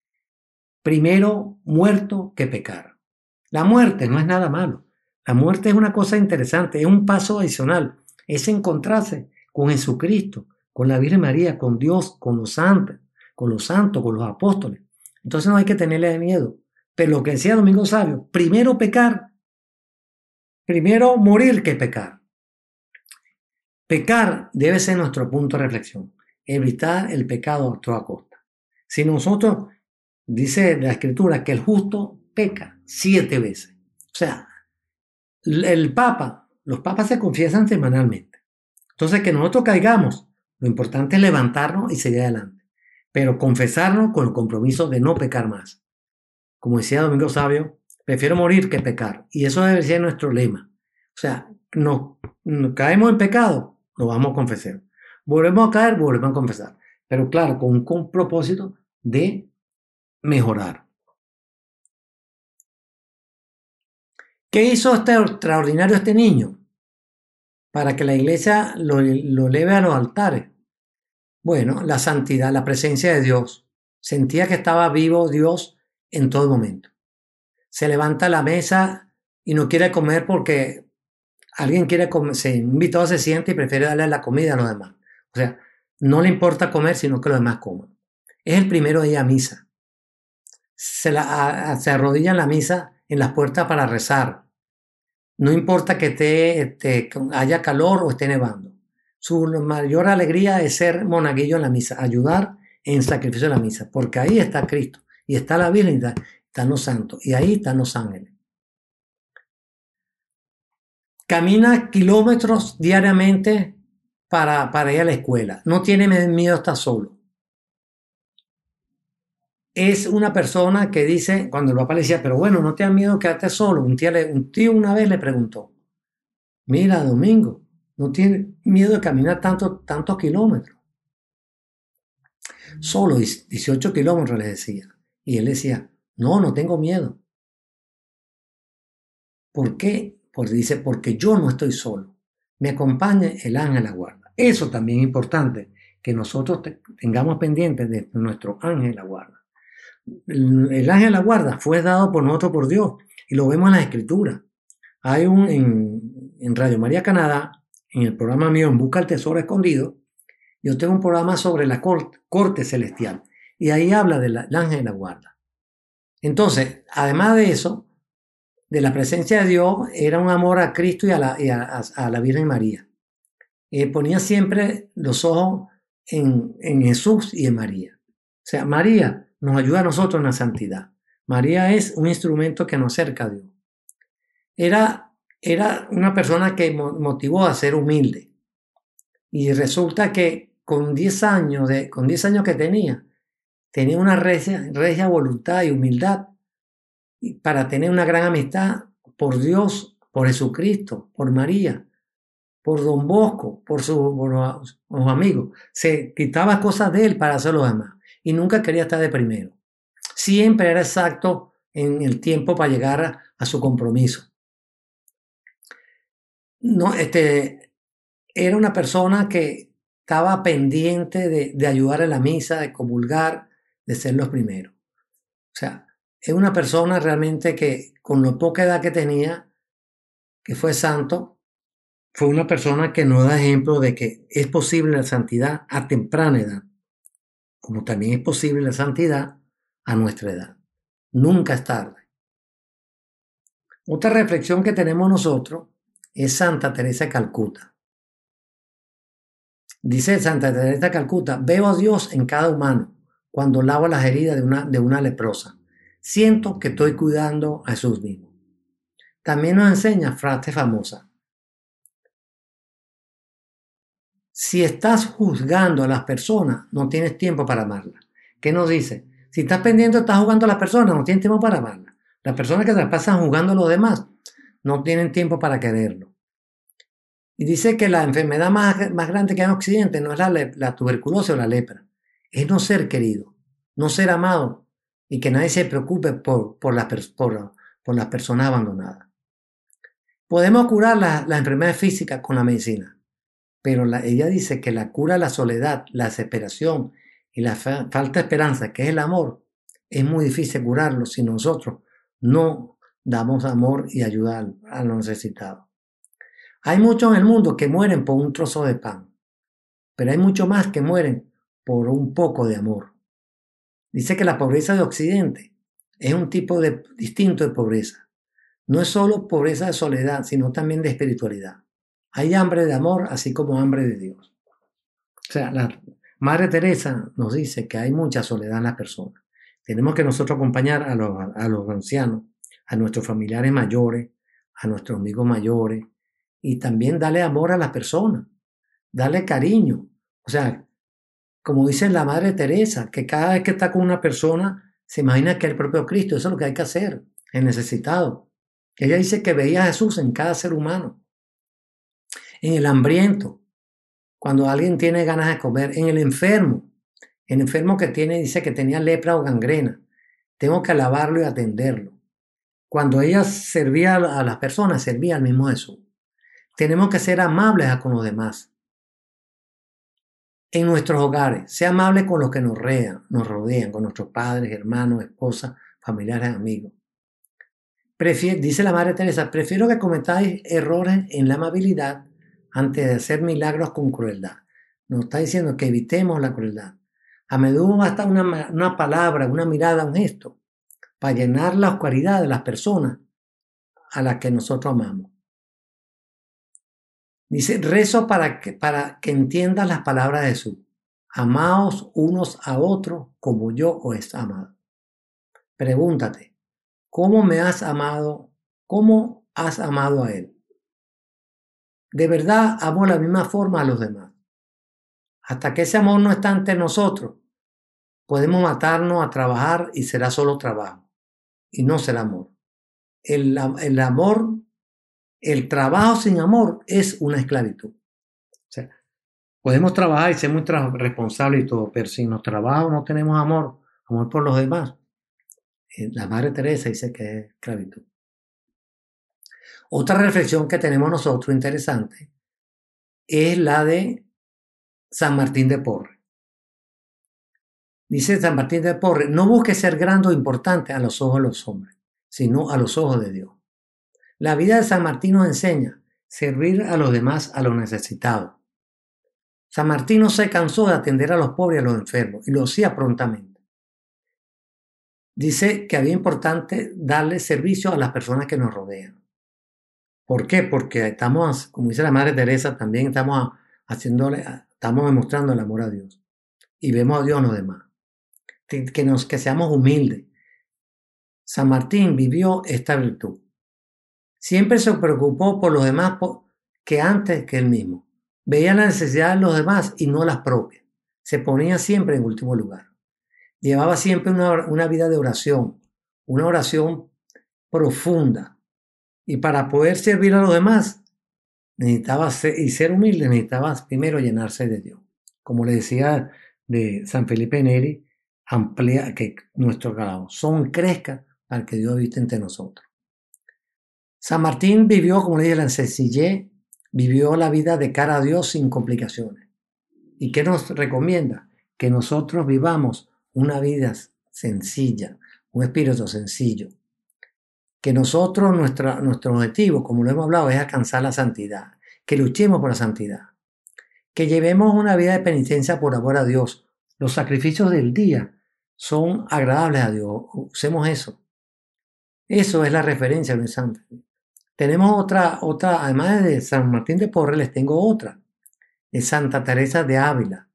Primero, muerto que pecar. La muerte no es nada malo. La muerte es una cosa interesante, es un paso adicional. Es encontrarse con Jesucristo, con la Virgen María, con Dios, con los santos, con los santos, con los apóstoles. Entonces no hay que tenerle miedo. Pero lo que decía Domingo Sabio, primero pecar, primero morir que pecar. Pecar debe ser nuestro punto de reflexión. Evitar el pecado a toda costa. Si nosotros, dice la Escritura, que el justo peca siete veces. O sea, el Papa, los papas se confiesan semanalmente. Entonces, que nosotros caigamos, lo importante es levantarnos y seguir adelante. Pero confesarnos con el compromiso de no pecar más. Como decía Domingo Sabio, prefiero morir que pecar. Y eso debe ser nuestro lema. O sea, nos, nos caemos en pecado, nos vamos a confesar. Volvemos a caer, volvemos a confesar. Pero claro, con un con propósito de mejorar. ¿Qué hizo este extraordinario este niño para que la iglesia lo, lo eleve a los altares? Bueno, la santidad, la presencia de Dios. Sentía que estaba vivo Dios en todo momento. Se levanta a la mesa y no quiere comer porque alguien quiere comer, se invitado, se siente y prefiere darle la comida a los demás. O sea, no le importa comer, sino que los demás coman. Es el primero de ir a misa. Se, la, a, a, se arrodilla en la misa en las puertas para rezar. No importa que te, te, haya calor o esté nevando. Su mayor alegría es ser monaguillo en la misa, ayudar en sacrificio de la misa, porque ahí está Cristo Y está la Virgen, y está, están los santos, y ahí están los ángeles. Camina kilómetros diariamente para, para ir a la escuela. No tiene miedo a estar solo. Es una persona que dice, cuando el papá le decía, pero bueno, no te da miedo quedarte solo. Un tío, un tío una vez le preguntó, mira, Domingo, no tienes miedo de caminar tanto, tantos kilómetros. Solo dieciocho kilómetros, le decía. Y él decía, no, no tengo miedo. ¿Por qué? Porque dice, porque yo no estoy solo. Me acompaña el ángel de la guarda. Eso también es importante, que nosotros te, tengamos pendiente de nuestro ángel de la guarda. El, el ángel de la guarda fue dado por nosotros por Dios y lo vemos en la escritura. Hay un, en, en Radio María Canadá, en el programa mío En Busca del Tesoro Escondido, yo tengo un programa sobre la corte, corte celestial y ahí habla del ángel de la guarda. Entonces, además de eso, de la presencia de Dios, era un amor a Cristo y a la, y a, a, a la Virgen María. Eh, ponía siempre los ojos en, en Jesús y en María. O sea, María nos ayuda a nosotros en la santidad. María es un instrumento que nos acerca a Dios. Era, era una persona que motivó a ser humilde. Y resulta que con diez años, de, con diez años que tenía, tenía una regia, regia voluntad y humildad para tener una gran amistad por Dios, por Jesucristo, por María, por Don Bosco, por, su, por los, los amigos. Se quitaba cosas de él para hacer los demás y nunca quería estar de primero. Siempre era exacto en el tiempo para llegar a, a su compromiso. No, este, era una persona que estaba pendiente de, de ayudar a la misa, de comulgar, de ser los primeros. O sea, es una persona realmente que con la poca edad que tenía, que fue santo, fue una persona que nos da ejemplo de que es posible la santidad a temprana edad, como también es posible la santidad a nuestra edad. Nunca es tarde. Otra reflexión que tenemos nosotros es Santa Teresa de Calcuta. Dice Santa Teresa de Calcuta, veo a Dios en cada humano cuando lavo las heridas de una, de una leprosa. Siento que estoy cuidando a Jesús mismo. También nos enseña frase famosa. Si estás juzgando a las personas, no tienes tiempo para amarlas. ¿Qué nos dice? Si estás pendiente, estás juzgando a las personas, no tienes tiempo para amarlas. Las personas que se las pasan juzgando a los demás, no tienen tiempo para quererlo. Y dice que la enfermedad más, más grande que hay en Occidente no es la, la tuberculosis o la lepra, es no ser querido, no ser amado y que nadie se preocupe por, por, las, por, por las personas abandonadas. Podemos curar las la enfermedades físicas con la medicina, pero la, ella dice que la cura de la soledad, la desesperación y la fa, falta de esperanza, que es el amor, es muy difícil curarlo si nosotros no damos amor y ayuda a los necesitados. Hay muchos en el mundo que mueren por un trozo de pan, pero hay muchos más que mueren por un poco de amor. Dice que la pobreza de Occidente es un tipo de, distinto de pobreza. No es solo pobreza de soledad, sino también de espiritualidad. Hay hambre de amor, así como hambre de Dios. O sea, la Madre Teresa nos dice que hay mucha soledad en las personas. Tenemos que nosotros acompañar a los, a los ancianos, a nuestros familiares mayores, a nuestros amigos mayores, y también darle amor a las personas, darle cariño. O sea, como dice la Madre Teresa, que cada vez que está con una persona se imagina que es el propio Cristo. Eso es lo que hay que hacer, el necesitado. Ella dice que veía a Jesús en cada ser humano, en el hambriento, cuando alguien tiene ganas de comer, en el enfermo, el enfermo que tiene, dice que tenía lepra o gangrena, tengo que alabarlo y atenderlo. Cuando ella servía a las personas, servía al mismo Jesús. Tenemos que ser amables con los demás. En nuestros hogares, sea amable con los que nos rodean, nos rodean, con nuestros padres, hermanos, esposas, familiares, amigos. Prefiero, dice la Madre Teresa, prefiero que cometáis errores en la amabilidad antes de hacer milagros con crueldad. Nos está diciendo que evitemos la crueldad. A menudo basta una, una palabra, una mirada, un gesto, para llenar la oscuridad de las personas a las que nosotros amamos. Dice, rezo para que, para que entiendas las palabras de Jesús. Amaos unos a otros como yo os he amado. Pregúntate, ¿cómo me has amado? ¿Cómo has amado a Él? ¿De verdad amo de la misma forma a los demás? Hasta que ese amor no está ante nosotros, podemos matarnos a trabajar y será solo trabajo, y no será amor. El, el amor, el trabajo sin amor es una esclavitud. O sea, podemos trabajar y ser muy responsables y todo, pero si en los trabajos no tenemos amor, amor por los demás, la Madre Teresa dice que es esclavitud. Otra reflexión que tenemos nosotros interesante es la de San Martín de Porres. Dice San Martín de Porres, no busques ser grande o importante a los ojos de los hombres, sino a los ojos de Dios. La vida de San Martín nos enseña servir a los demás, a los necesitados. San Martín no se cansó de atender a los pobres y a los enfermos, y lo hacía prontamente. Dice que había importante darle servicio a las personas que nos rodean. ¿Por qué? Porque estamos, como dice la Madre Teresa, también estamos haciéndole, estamos demostrando el amor a Dios. Y vemos a Dios en los demás. Que, nos, que seamos humildes. San Martín vivió esta virtud. Siempre se preocupó por los demás que antes que él mismo. Veía la necesidad de los demás y no las propias. Se ponía siempre en último lugar. Llevaba siempre una, una vida de oración, una oración profunda. Y para poder servir a los demás, necesitaba ser, y ser humilde, necesitaba primero llenarse de Dios. Como le decía de San Felipe Neri, amplía, que nuestro corazón crezca para que Dios habite entre nosotros. San Martín vivió, como le dije, la sencillez, vivió la vida de cara a Dios sin complicaciones. ¿Y qué nos recomienda? Que nosotros vivamos una vida sencilla, un espíritu sencillo. Que nosotros, nuestra, nuestro objetivo, como lo hemos hablado, es alcanzar la santidad. Que luchemos por la santidad. Que llevemos una vida de penitencia por amor a Dios. Los sacrificios del día son agradables a Dios. Usemos eso. Eso es la referencia de un santo. Tenemos otra, otra, además de San Martín de Porres, les tengo otra. De Santa Teresa de Ávila.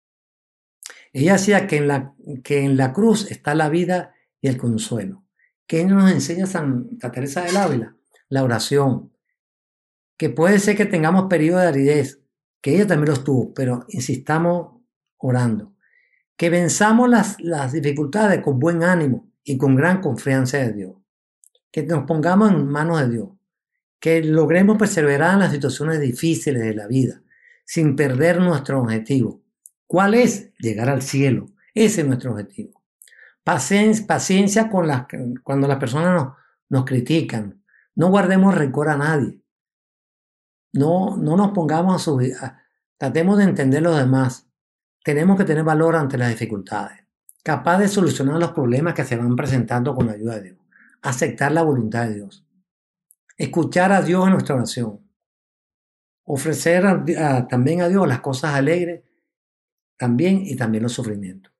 Ella decía que en la, que en la cruz está la vida y el consuelo. ¿Qué nos enseña Santa Teresa de Ávila? La oración. Que puede ser que tengamos periodos de aridez, que ella también los tuvo, pero insistamos orando. Que venzamos las, las dificultades con buen ánimo y con gran confianza de Dios. Que nos pongamos en manos de Dios. Que logremos perseverar en las situaciones difíciles de la vida, sin perder nuestro objetivo. ¿Cuál es? Llegar al cielo. Ese es nuestro objetivo. Paciencia, paciencia con las, cuando las personas nos, nos critican. No guardemos rencor a nadie. No, no nos pongamos a subir. A, tratemos de entender los demás. Tenemos que tener valor ante las dificultades. Capaz de solucionar los problemas que se van presentando con la ayuda de Dios. Aceptar la voluntad de Dios. Escuchar a Dios en nuestra oración. Ofrecer a, a, también a Dios las cosas alegres también y también los sufrimientos.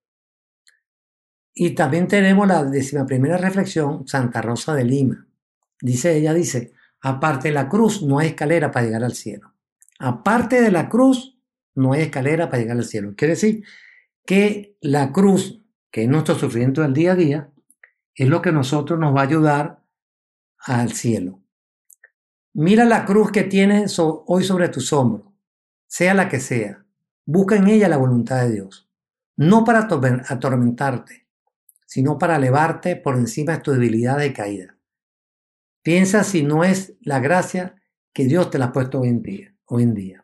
Y también tenemos la décima primera reflexión, Santa Rosa de Lima. Dice, ella dice, aparte de la cruz no hay escalera para llegar al cielo. Aparte de la cruz no hay escalera para llegar al cielo. Quiere decir que la cruz, que es nuestro sufrimiento del día a día, es lo que a nosotros nos va a ayudar al cielo. Mira la cruz que tienes hoy sobre tus hombros, sea la que sea. Busca en ella la voluntad de Dios. No para atormentarte, sino para elevarte por encima de tus debilidades y caídas. Piensa si no es la gracia que Dios te la ha puesto hoy en día. Hoy en día.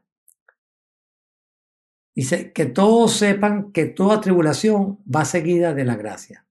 Dice que todos sepan que toda tribulación va seguida de la gracia.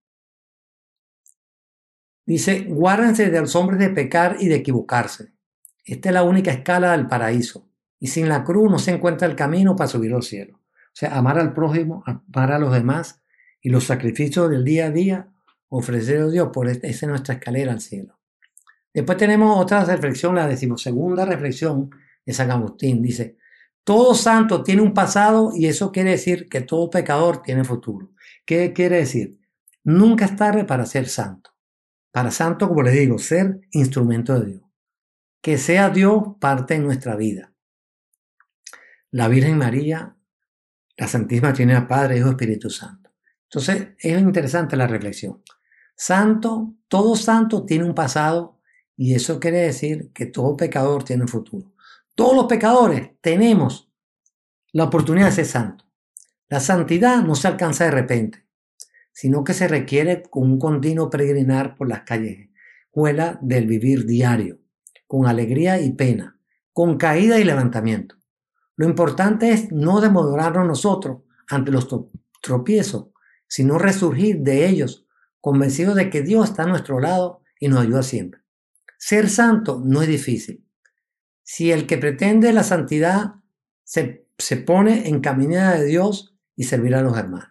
Dice, guárdense de los hombres de pecar y de equivocarse. Esta es la única escala del paraíso. Y sin la cruz no se encuentra el camino para subir al cielo. O sea, amar al prójimo, amar a los demás y los sacrificios del día a día, ofrecer a Dios, por esa es nuestra escalera al cielo. Después tenemos otra reflexión, la decimosegunda reflexión de San Agustín. Dice, todo santo tiene un pasado y eso quiere decir que todo pecador tiene futuro. ¿Qué quiere decir? Nunca es tarde para ser santo. Para santo, como les digo, ser instrumento de Dios. Que sea Dios parte en nuestra vida. La Virgen María, la Santísima Trinidad, Padre, Hijo, Espíritu Santo. Entonces, es interesante la reflexión. Santo, todo santo tiene un pasado y eso quiere decir que todo pecador tiene un futuro. Todos los pecadores tenemos la oportunidad de ser santos. La santidad no se alcanza de repente, sino que se requiere con un continuo peregrinar por las callejuelas del vivir diario, con alegría y pena, con caída y levantamiento. Lo importante es no demorarnos nosotros ante los tropiezos, sino resurgir de ellos, convencidos de que Dios está a nuestro lado y nos ayuda siempre. Ser santo no es difícil. Si el que pretende la santidad se, se pone en camino de Dios y servir a los hermanos.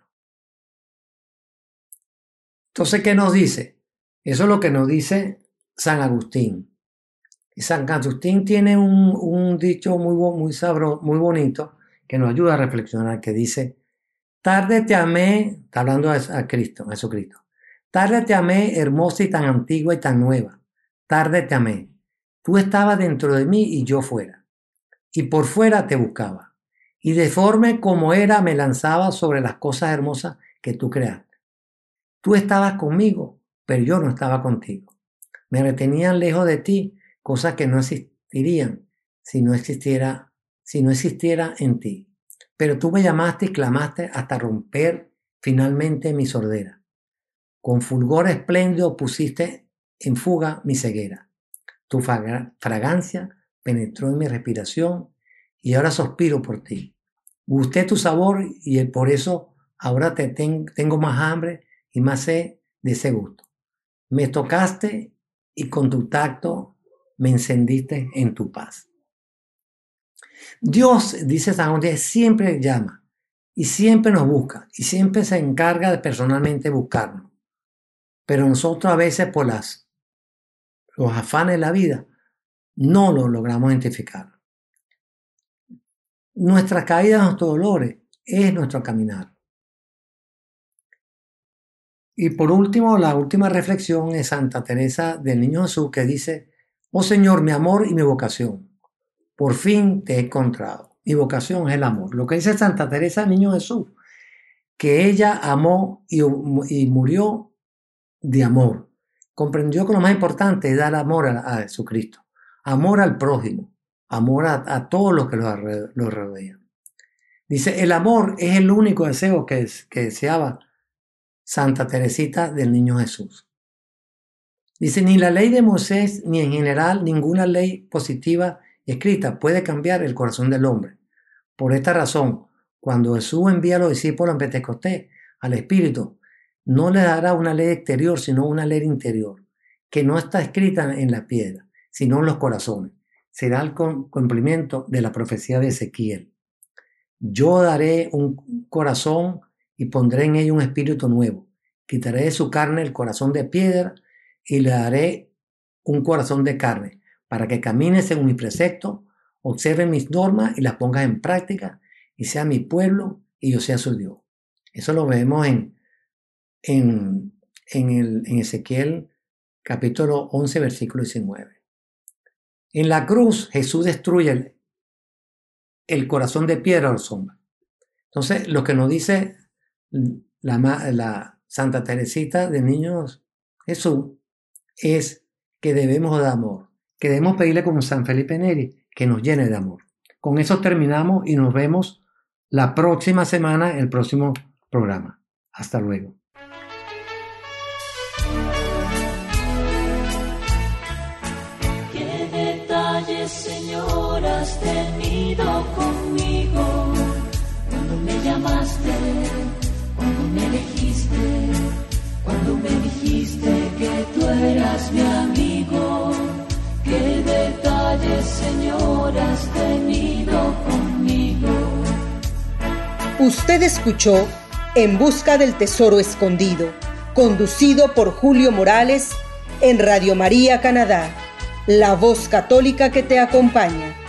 Entonces, ¿qué nos dice? Eso es lo que nos dice San Agustín. Y San Agustín tiene un, un dicho muy, muy sabroso, muy bonito, que nos ayuda a reflexionar, que dice: tarde te amé, está hablando a, a Cristo, a Jesucristo. Tarde te amé, hermosa y tan antigua y tan nueva. Tarde te amé. Tú estabas dentro de mí y yo fuera. Y por fuera te buscaba. Y deforme como era, me lanzaba sobre las cosas hermosas que tú creaste. Tú estabas conmigo, pero yo no estaba contigo. Me retenían lejos de ti, cosas que no existirían si no existiera, si no existiera en ti. Pero tú me llamaste y clamaste hasta romper finalmente mi sordera. Con fulgor espléndido pusiste en fuga mi ceguera. Tu fragancia penetró en mi respiración y ahora suspiro por ti. Gusté tu sabor y por eso ahora te ten, tengo más hambre y más sed de ese gusto. Me tocaste y con tu tacto me encendiste en tu paz. Dios, dice San José, siempre llama y siempre nos busca y siempre se encarga de personalmente buscarnos. Pero nosotros a veces por las, los afanes de la vida no lo logramos identificar. Nuestras caídas, nuestros dolores es nuestro caminar. Y por último, la última reflexión es Santa Teresa del Niño Jesús, que dice: oh Señor, mi amor y mi vocación, por fin te he encontrado. Mi vocación es el amor. Lo que dice Santa Teresa del Niño Jesús, que ella amó y, y murió de amor. Comprendió que lo más importante es dar amor a, a Jesucristo, amor al prójimo, amor a, a todos los que lo, lo rodean. Dice, el amor es el único deseo que, que deseaba Santa Teresita del Niño Jesús. Dice, ni la ley de Moisés, ni en general ninguna ley positiva escrita puede cambiar el corazón del hombre. Por esta razón, cuando Jesús envía a los discípulos en Pentecostés al Espíritu, no le dará una ley exterior, sino una ley interior, que no está escrita en la piedra, sino en los corazones. Será el cumplimiento de la profecía de Ezequiel. Yo daré un corazón y pondré en ello un espíritu nuevo. Quitaré de su carne el corazón de piedra y le daré un corazón de carne, para que camine según mi precepto, observe mis normas y las ponga en práctica, y sea mi pueblo y yo sea su Dios. Eso lo vemos en, en, en, el, en Ezequiel capítulo once, versículo diecinueve. En la cruz Jesús destruye el, el corazón de piedra a los hombres. Entonces, lo que nos dice la, la Santa Teresita de Niño Jesús es que debemos dar amor, que debemos pedirle como San Felipe Neri que nos llene de amor. Con eso terminamos y nos vemos la próxima semana en el próximo programa. Hasta luego. ¿Qué detalles, Señor, has tenido conmigo? Cuando me llamaste, cuando me elegiste, cuando me dijiste que tú eras mi amigo. ¿Qué detalles, Señor, has tenido conmigo? Usted escuchó En Busca del Tesoro Escondido, conducido por Julio Morales en Radio María Canadá, la voz católica que te acompaña.